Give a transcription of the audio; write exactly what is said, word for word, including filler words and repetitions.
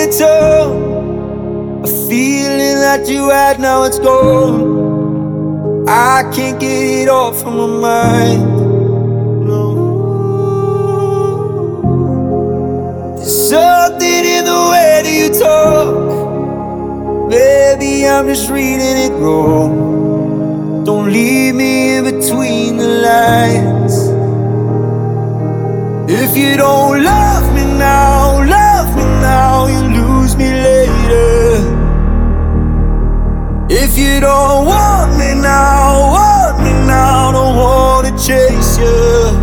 you told. A feeling that you had, now it's gone. I can't get it off from my mind. No. There's something in the way that you talk. Maybe I'm just reading it wrong. Don't leave me in between the lines. If you don't love me now, love me now, you lose me later. If you don't want me now, want me now, don't wanna chase you.